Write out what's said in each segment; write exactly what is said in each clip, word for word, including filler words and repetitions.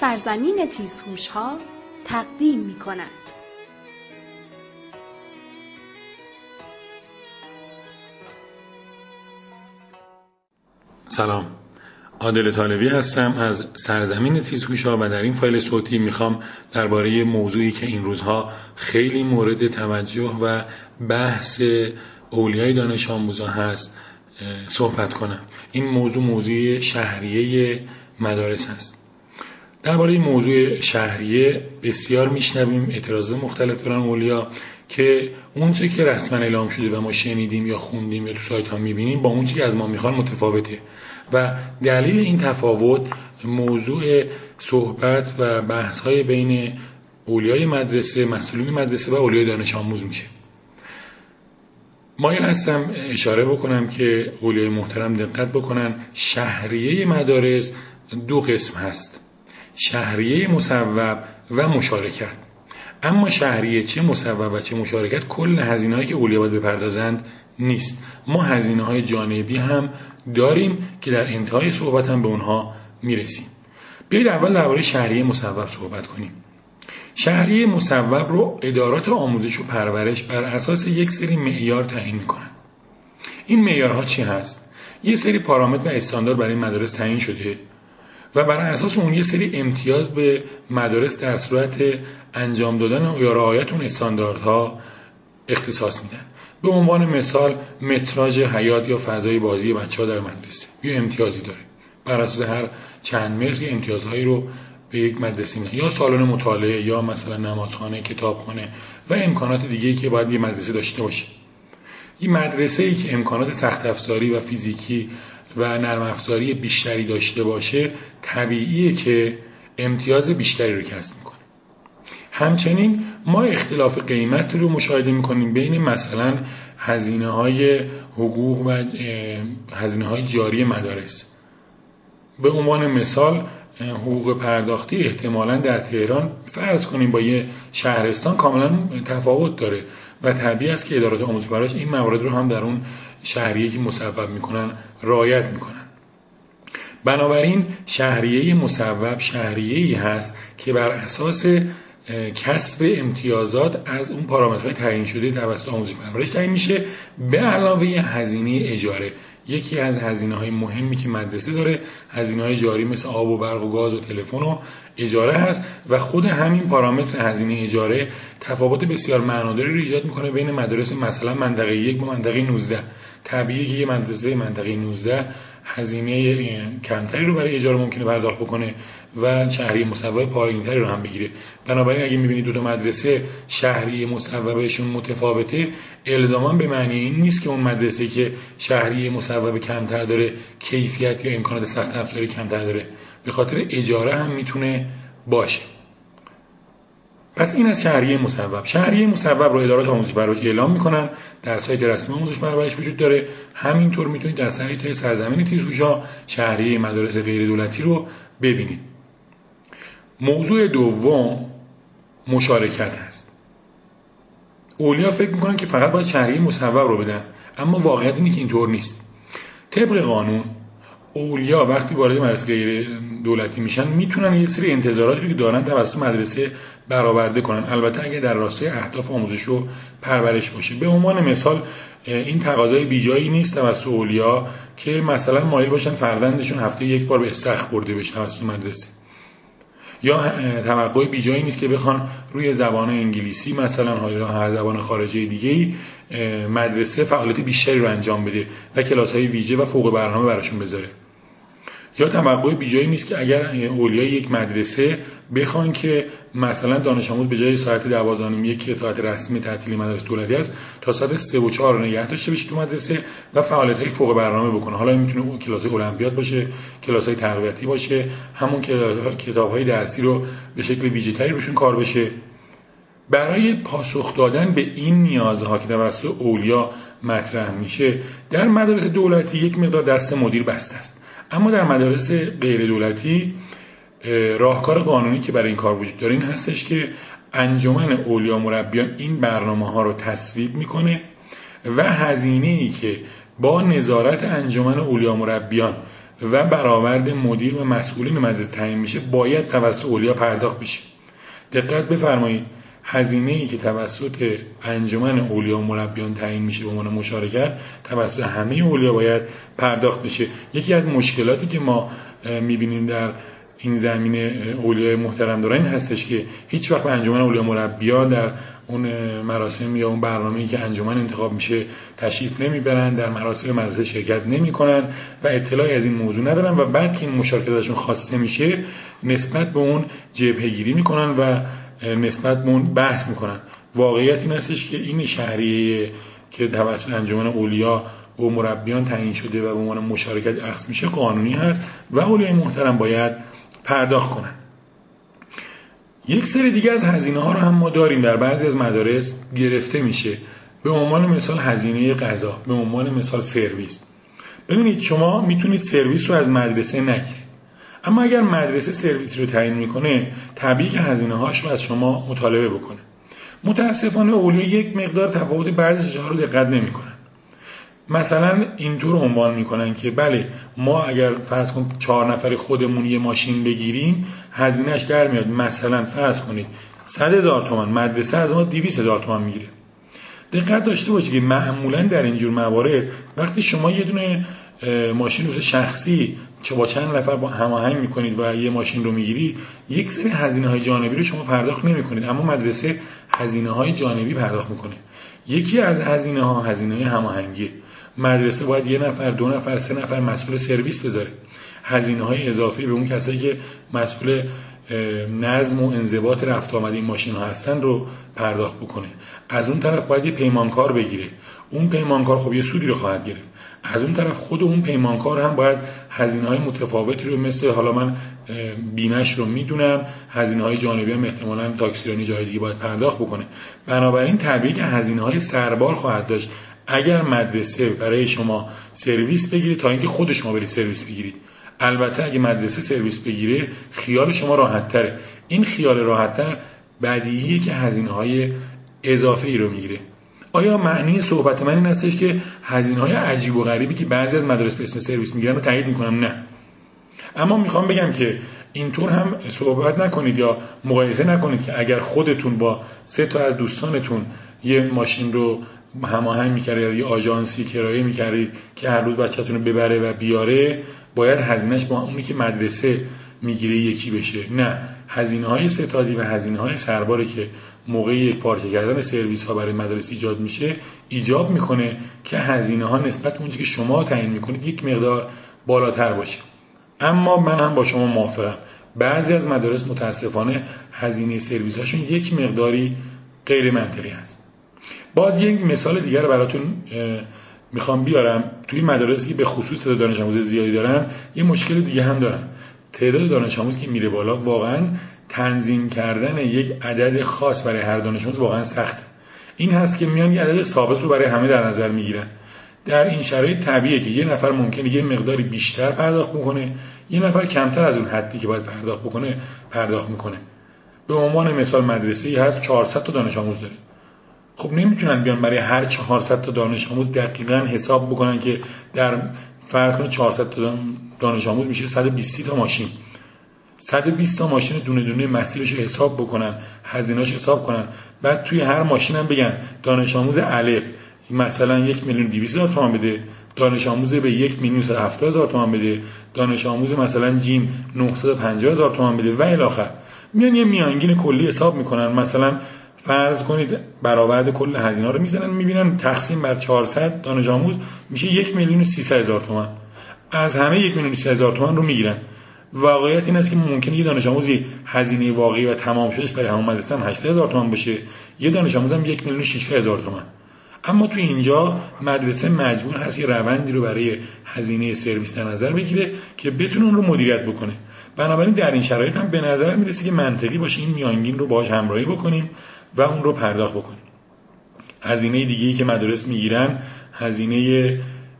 سرزمین تیزهوش‌ها تقدیم می‌کند. سلام، عادل طالبی هستم از سرزمین تیزهوش‌ها و در این فایل صوتی میخوام درباره موضوعی که این روزها خیلی مورد توجه و بحث اولیای دانش آموزا هست صحبت کنم. این موضوع موضوع شهریه مدارس هست. درباره این موضوع شهریه بسیار میشنویم اعتراضات مختلف دارن اولیا که اون چه که رسما اعلام شده و ما شنیدیم یا خوندیم یا تو سایت ها میبینیم با اون چه که از ما میخوان متفاوته و دلیل این تفاوت موضوع صحبت و بحث های بین اولیای مدرسه، مسئولین مدرسه و اولیای دانش آموز میشه. مایل هستم اشاره بکنم که اولیای محترم دقت بکنن، شهریه مدارس دو قسم هست، شهریه مصوب و مشارکت. اما شهریه چه مصوب و چه مشارکت کل هزینه‌هایی که اولیا باید بپردازند نیست. ما هزینه‌های جانبی هم داریم که در انتهای صحبت هم به اونها میرسیم. بیایید اول درباره شهریه مصوب صحبت کنیم. شهریه مصوب رو ادارات آموزش و پرورش بر اساس یک سری معیار تعیین می‌کنند. این معیارها چی هست؟ یه سری پارامتر و استاندارد برای مدارس تعیین شده و بر اساس اون یه سری امتیاز به مدارس در صورت انجام دادن یا رعایت اون استانداردها اختصاص میدن. به عنوان مثال متراژ حیات یا فضای بازی بچه‌ها در مدرسه یه امتیازی داره، بر اساس هر چند متر یه امتیازهایی رو به یک مدرسه میدن، یا سالن مطالعه یا مثلا نمازخانه، کتابخانه و امکانات دیگه‌ای که باید یه مدرسه داشته باشه. این مدرسه‌ای که امکانات سخت افزاری و فیزیکی و نرم افزاری بیشتری داشته باشه طبیعیه که امتیاز بیشتری رو کسب میکنه. همچنین ما اختلاف قیمت رو مشاهده میکنیم بین مثلا هزینه‌های حقوق و هزینه‌های جاری مدارس. به عنوان مثال حقوق پرداختی احتمالاً در تهران فرض کنیم با یه شهرستان کاملا تفاوت داره و طبیعی است که ادارات آموزش و پرورش این موارد رو هم در اون شهریه که مصوب میکنن رعایت میکنن. بنابراین شهریه مصوب شهریه‌ای هست که بر اساس کسب امتیازات از اون پارامترهای تعیین شده توسط آموزش و پرورش تعیین میشه، به علاوه هزینه اجاره. یکی از هزینه‌های مهمی که مدرسه داره هزینه‌های جاری مثل آب و برق و گاز و تلفن و اجاره هست و خود همین پارامتر هزینه اجاره تفاوت بسیار معناداری رو ایجاد میکنه بین مدارس مثلا منطقه یک با منطقه نوزده. طبیعیه که یه مدرسه منطقه نوزده هزینه کمتری رو برای اجاره ممکنه پرداخت بکنه و شهریه مصوب پایین‌تری رو هم بگیره. بنابراین اگه می‌بینید دو تا مدرسه شهریه مصوبشون متفاوته، الزاما به معنی این نیست که اون مدرسه که شهریه مصوب کمتر داره کیفیت یا امکانات سخت افزاری کمتر داره، به خاطر اجاره هم میتونه باشه. پس این از شهریه مصوب. شهریه مصوب رو ادارات آموزش و پرورش اعلام میکنن، در سایت رسمی آموزش و پرورش وجود داره. همینطور میتونید در سایت سرزمین تیزهوش‌ها شهریه مدارس غیر دولتی رو ببینید. موضوع دوم مشارکت هست. اولیا فکر میکنن که فقط باید شهریه مصوب رو بدن، اما واقعیت اینه که اینطور نیست. طبق قانون اولیا وقتی وارد مدرسه غیر دولتی میشن میتونن یه سری انتظاراتی رو که دارن توسط مدرسه برآورده کنن، البته اگه در راستای اهداف آموزش و پرورش باشه. به عنوان مثال این تقاضای بیجایی نیست توسط اولیا که مثلا مایل باشن فرزندشون هفته یک بار به استخر برده بشه توسط مدرسه، یا توقع بیجایی نیست که بخوان روی زبان انگلیسی مثلا حالا هر زبان خارجی دیگه‌ای مدرسه فعالیت بیشتری رو انجام بده و کلاس‌های ویژه و فوق برنامه براشون بذاره. یا توقع بیجایی نیست که اگر اولیای یک مدرسه بخوان که مثلا دانش آموز به جای ساعت دوازده و نیم یک ساعت رسمی تعطیلی مدارس دولتی است تا ساعت سه و چهار رو نگه داشته بشه تو مدرسه و فعالیت‌های فوق برنامه بکنه. حالا این میتونه کلاس المپیاد باشه، کلاس‌های تقویتی باشه، همون کتاب‌های درسی رو به شکل ویژه‌تری روشون کار بشه. برای پاسخ دادن به این نیازها که توسط اولیا مطرح میشه در مدارس دولتی یک مقدار دست مدیر بسته است، اما در مدارس غیر دولتی راهکار قانونی که برای این کار وجود داره این هستش که انجمن اولیا مربیان این برنامه ها رو تصویب میکنه و هزینه‌ای که با نظارت انجمن اولیا مربیان و برآورد مدیر و مسئولین مدرسه تعیین میشه باید توسط اولیا پرداخت بشه. دقت بفرمایید، هزینه‌ای که توسط انجمن اولیا و مربیان تعیین میشه به عنوان مشارکت توسط همه اولیا باید پرداخت بشه. یکی از مشکلاتی که ما میبینیم در این زمینه اولیای محترم دارن این هستش که هیچ وقت انجمن اولیا مربیان در اون مراسم یا اون برنامه‌ای که انجمن انتخاب میشه تشریف نمیبرن، در مراسم مدرسه شرکت نمیکنن و اطلاعی از این موضوع ندارن و بعد که این مشارکتشون خواسته میشه نسبت به اون جبهه‌گیری میکنن و نسبت به اون بحث میکنن. واقعیت این هستش که این شهریه که توسط انجمن اولیا و مربیان تعیین شده و به عنوان مشارکت اخذ میشه قانونی هست و اولیای محترم باید پرداخت کنن. یک سری دیگه از هزینه ها رو هم ما داریم در بعضی از مدارس گرفته میشه، به عنوان مثال هزینه غذا، به عنوان مثال سرویس. ببینید شما میتونید سرویس رو از مدرسه نگیرید، اما اگر مدرسه سرویس رو تعیین میکنه طبیعی که هزینه هاش رو از شما مطالبه بکنه. متاسفانه اولیا یک مقدار تفاوت بعضی جاها رو دقت نمیکنن. مثلا اینطور عنوان میکنن که بله ما اگر فرض کن چهار نفری خودمون یه ماشین بگیریم هزینهش در میاد مثلا فرض کنید صد هزار تومان، مدرسه از ما دویست هزار تومان میگیره. دقت داشته باشید که معمولا در اینجور موارد وقتی شما یه دونه ماشین روز شخصی چه با چند نفر با هماهنگ میکنید و یه ماشین رو میگیرید یک سری هزینه های جانبی رو شما پرداخت نمیکنید، اما مدرسه هزینه های جانبی پرداخت میکنه. یکی از هزینه ها هزینه هماهنگی. مدرسه باید یه نفر، دو نفر، سه نفر مسئول سرویس بذاره. هزینه های اضافی به اون کسایی که مسئول نظم و انضباط رفت آمد این ماشین ها هستن رو پرداخت بکنه. از اون طرف باید یه پیمانکار بگیره، اون پیمانکار خب یه سودی رو خواهد گرفت. از اون طرف خود اون پیمانکار هم باید هزینه های متفاوتی رو مثل حالا من بیمش رو میدونم، هزینه های جانبی هم احتمالاً تاکسیرانی جای دیگه باید پرداخت بکنه. بنابراین طبیعی که هزینه های سربار خواهد داشت اگر مدرسه برای شما سرویس بگیره تا اینکه خود شما برید سرویس بگیرید. البته اگه مدرسه سرویس بگیره خیال شما راحت تره. این خیال راحت تر بدیهیه که هزینه های اضافه ای رو میگیره. آیا معنی صحبت من این هستش که هزینه های عجیب و غریبی که بعضی از مدارس به اسم سرویس میگیرن رو تایید میکنم؟ نه. اما میخوام بگم که اینطور هم صحبت نکنید یا مقایسه نکنید که اگر خودتون با سه تا از دوستانتون یه ماشین رو هماهنگ می‌کردید یا یه آژانسی کرایه می‌کردید که هر روز بچه‌تون رو ببره و بیاره باید هزینه‌اش با اونی که مدرسه میگیره یکی بشه. نه، هزینه‌های ستادی و هزینه‌های سرباری که موقع یک پارچه کردن سرویس ها برای مدارس ایجاد میشه ایجاب میکنه که هزینه ها نسبت به اونچه که شما تعیین میکنید یک مقدار بالاتر باشه. اما من هم با شما موافقم، بعضی از مدارس متاسفانه هزینه سرویس هاشون یک مقداری غیر منطقی هست. باز یک مثال دیگر رو براتون میخوام بیارم. توی مدارسی که به خصوص تعداد دانش آموز زیادی دارن یه مشکل دیگه هم دارن. تعداد دانش آموز که میره بالا واقعا تنظیم کردن یک عدد خاص برای هر دانش آموز واقعا سخته. این هست که میان یه عدد ثابت رو برای همه در نظر میگیرن. در این شرایط طبیعیه که یه نفر ممکنه یه مقداری بیشتر پرداخت بکنه، یه نفر کمتر از اون حدی که باید پرداخت بکنه پرداخت میکنه. به عنوان مثال مدرسه‌ای هست چهارصد تا دانش آموز داره. خب نمیتونن بیان برای هر چهارصد تا دانش آموز دقیقاً حساب بکنن که در فرض کنید چهارصد تا دانش آموز میشه صد و بیست تا ماشین. صد و بیست تا ماشین دونه دونه مسیرش رو حساب بکنن، هزینه‌اش حساب کنن، بعد توی هر ماشین هم بگن دانش آموز الف مثلا یک میلیون و دویست هزار تومان بده، دانش آموز به یک میلیون و صد و هفتاد هزار تومان بده، دانش آموز مثلا جیم نهصد و پنجاه هزار تومان بده و الی آخر. میان یه میانگین کلی حساب میکنن، مثلا فرض کنید برآورد کل هزینه رو میزنن میبینن تقسیم بر چهارصد دانش آموز میشه یک میلیون و سیصد هزار تومان. از همه یک میلیون و سیصد هزار تومان رو میگیرن. واقعیت این است که ممکنه یه دانش آموزی هزینه واقعی و تمام شدش برای همون مدرسه هم هشتاد هزار تومان باشه، یه دانش آموز هم یک میلیون و شصت هزار تومان. اما تو اینجا مدرسه مجبور هست یه روندی رو برای هزینه سرویس در نظر بگیره که بتونه اون رو مدیریت بکنه. بنابراین در این شرایط هم به نظر میرسه که منطقی باشه این میانگین رو باهاش همراهی بکنیم و اون رو پرداخت بکنیم. هزینه دیگه‌ای که مدارس میگیرن هزینه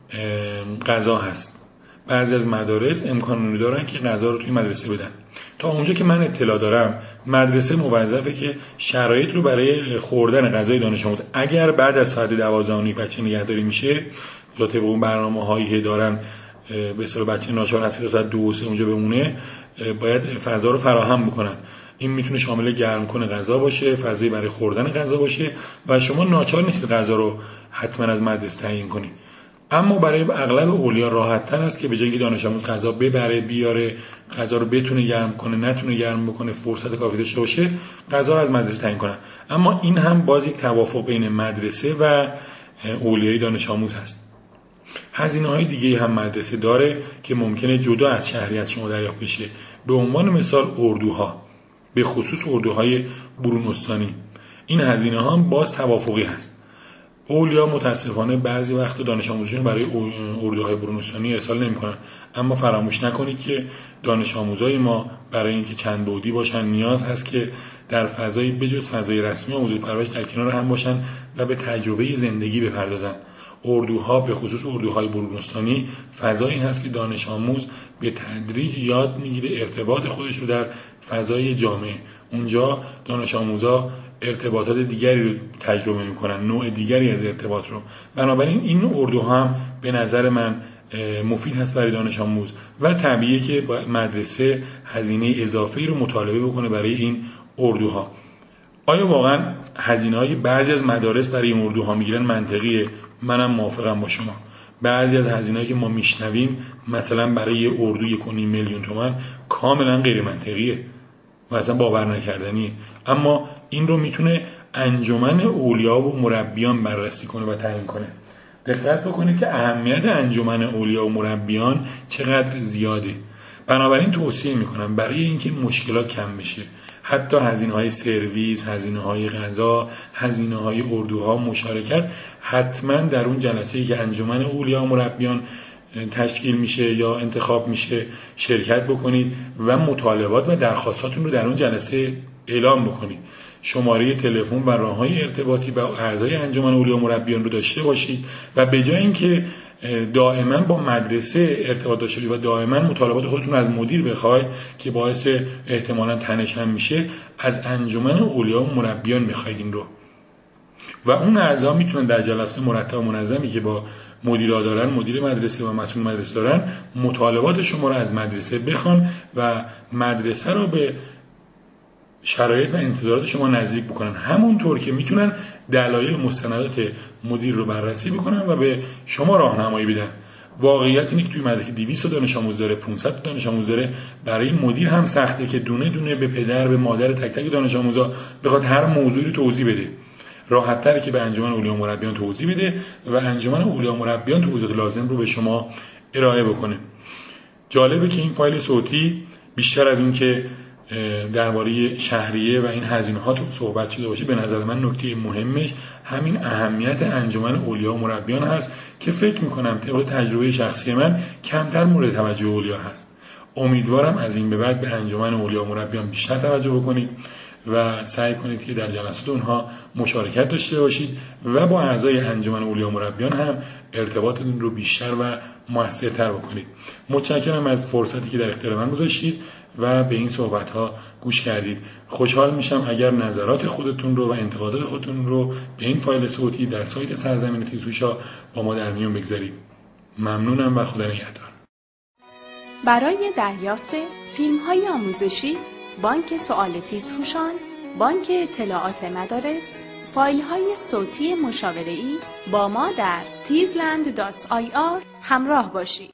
غذا هست. بعضی از مدارس امکان دارن که غذا رو توی مدرسه بدن. تا اونجا که من اطلاع دارم مدرسه موظفه که شرایط رو برای خوردن غذای دانش آموز اگر بعد از ساعت دوازده و نیم بچه نگهداری میشه یا طبق اون برنامه‌هایی که دارن به اصطلاح بچه ناچار هست که تا ساعت دو و سه اونجا بمونه، باید فضا رو فراهم بکنن. این میتونه شامل گرم کنه غذا باشه، فضایی برای خوردن غذا باشه و شما ناچار نیستید غذا رو حتما از مدرسه تعیین کنید. اما برای اغلب اولیا راحت تر است که به جای اینکه دانش آموز غذا ببره بیاره، غذا رو بتونه گرم کنه نتونه گرم بکنه، فرصت کافی داشته باشه، غذا رو از مدرسه تعیین کنن. اما این هم باز یک توافق بین مدرسه و اولیای دانش آموز هست. هزینه‌های دیگه هم مدرسه داره که ممکنه جدا از شهریت شما دریافت بشه. به عنوان مثال اردوها، به خصوص اردوهای برون استانی، این هزینه ها هم باز توافقی هست. اولیا متاسفانه بعضی وقت دانش آموزشون برای اردوهای برون استانی ارسال نمی‌کنن، اما فراموش نکنید که دانش آموزای ما برای اینکه چند بعدی باشن نیاز هست که در فضای بجز فضای رسمی آموزش پرورش در کنار هم باشن و به تجربه زندگی بپردازن. اردوها به خصوص اردوهای برون استانی فضایی هست که دانش آموز به تدریج یاد میگیره ارتباط خودش رو در فضای جامعه. اونجا دانش آموزا ارتباطات دیگری رو تجربه میکنن، نوع دیگری از ارتباط رو. بنابراین این اردوها هم به نظر من مفید هست برای دانش آموز و طبیعیه که مدرسه هزینه اضافه‌ای رو مطالبه بکنه برای این اردوها. آیا واقعا هزینه‌های بعضی از مدارس برای این اردوها میگیرن منطقیه؟ منم موافقم با شما. بعضی از هزینه‌هایی که ما میشنویم مثلا برای یه اردو یک و نیم میلیون تومان کاملا غیر منطقیه و اصلا باور نکردنیه. اما این رو میتونه انجمن اولیا و مربیان بررسی کنه و تعیین کنه. دقت بکنید که اهمیت انجمن اولیا و مربیان چقدر زیاده. بنابراین توصیه میکنم برای اینکه مشکلات کم بشه، حتی هزینه‌های سرویس، هزینه‌های غذا، هزینه‌های اردوها، مشارکت، حتما در اون جلسه‌ای که انجمن اولیا و مربیان تشکیل میشه یا انتخاب میشه شرکت بکنید و مطالبات و درخواستاتون رو در اون جلسه اعلام بکنید. شماره تلفن و راههای ارتباطی با اعضای انجمن اولیا و مربیان رو داشته باشید و به جای اینکه دائما با مدرسه ارتباط داشته باشید و دائما مطالبات خودتون از مدیر بخواید که باعث احتمالاً تنش هم میشه، از انجمن اولیا و مربیان بخواید این رو. و اون اعضا میتونن در جلسه مرتب و منظمی که با مدیرا دارن، مدیر مدرسه و مسئول مدرسه دارن، مطالبات شما رو از مدرسه بخوان و مدرسه رو به شرایط و انتظارات شما نزدیک بکنن. همونطور که میتونن دلایل مستندات مدیر رو بررسی بکنن و به شما راهنمایی بدن. واقعیت اینه که توی مدرسه دویست دانش آموز داره، پانصد دانش آموز داره، برای مدیر هم سخته که دونه دونه به پدر به مادر تک تک دانش آموزا بخواد هر موضوعی رو توضیح بده. راحت تره که به انجمن اولیا و مربیان توضیح بده و انجمن اولیا و مربیان توضیحات لازم رو به شما ارائه بکنه. جالبه که این فایل صوتی بیشتر از این که درباره شهریه و این هزینه‌ها تو صحبت شده باشه، به نظر من نکته مهمش همین اهمیت انجمن اولیا و مربیان هست که فکر می‌کنم طبق تجربه شخصی من کمتر مورد توجه اولیا هست. امیدوارم از این به بعد به انجمن اولیا و مربیان بیشتر توجه بکنید و سعی کنید که در جلسات اونها مشارکت داشته باشید و با اعضای انجمن اولیا و مربیان هم ارتباطتون رو بیشتر و موثرتر بکنید. متشکرم از فرصتی که در اختیار من گذاشتید و به این صحبت ها گوش کردید. خوشحال میشم اگر نظرات خودتون رو و انتقادات خودتون رو به این فایل صوتی در سایت سرزمین تیزهوش‌ها با ما در میون بگذارید. ممنونم و خدا نگهدار. برای دریافت فیلم‌های آموزشی، بانک سوال تیزهوشان، بانک اطلاعات مدارس، فایل‌های صوتی مشاوره‌ای با ما در تیزلند دات آی آر همراه باشید.